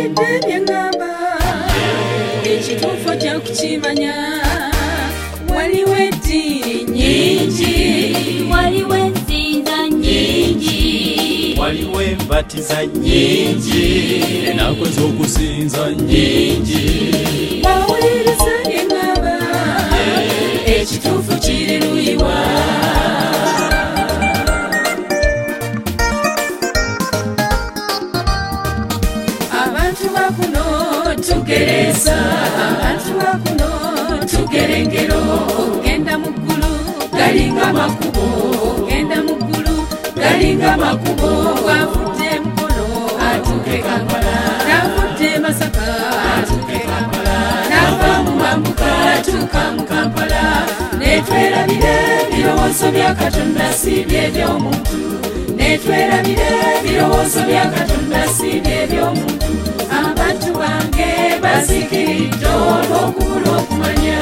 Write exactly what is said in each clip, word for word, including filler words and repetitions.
owulidde bye ŋŋamba ekituufu ojja kukimanya waliwo eddiini nnyingi waliwo ensinza nnyingi waliwo embatiza nnyingi ennaku ez'okusinza nnyingi owuliriza bye ŋŋamba ekituufu kiri luyiwa abantu bakuno tugereza abantu bakuno tugerengero genda mu ggulu galinga makubo genda mu ggulu galinga makubo wavudde mukono atuuke Kampala navudde Masaka atuuke Kampala nava mu mambuka atuuka mu Kampala netwerabire ebirowoozo bya Katonda si by'ebyomuntu netwerabire ebirowoozo bya Katonda si by'ebyomuntu abantu bange bazikiridde olw'okubula okumanya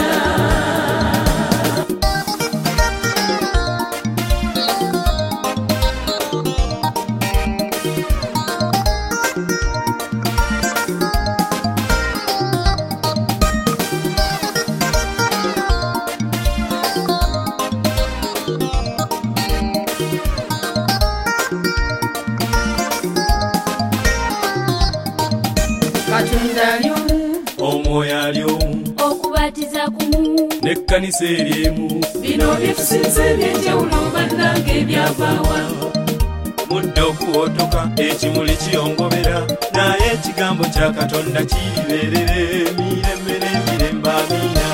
Katonda ali omu omwoyo ali omu okubatiza kumu n'ekkanisa eri emu bino byetusinze ebyenjawulo bannange ebyavaawa mudde okuwotoka ekimuli kiyongobera naye ekigambo kya Katonda kiribeerera emirembe n'emirembe amiina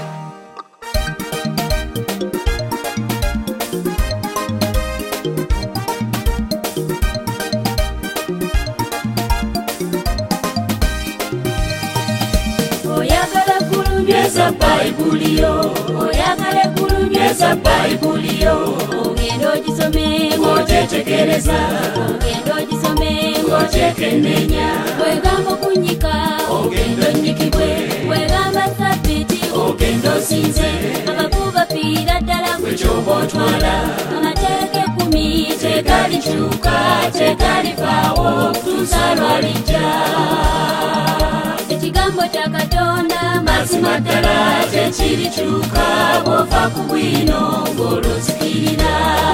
oyagala kulunyweza bayibuli yo oyagala kulunyweza bayibuli yo ogenda ogisome ng'ogyetegereza ogenda ogisome ng'ogyekenneenya wegamba okunyika ogenda onnyikibwe wegamba sabbiti ogenda osinze abakuba fiira ddala gwe ky'oba otwala amateeka ekkumi tegalikyuka tegalivaawo okutuusa lwalijja ekigambo kya Katonda mazima ddala tekirikyuka bw'ova ku bwino ng'oluzikirira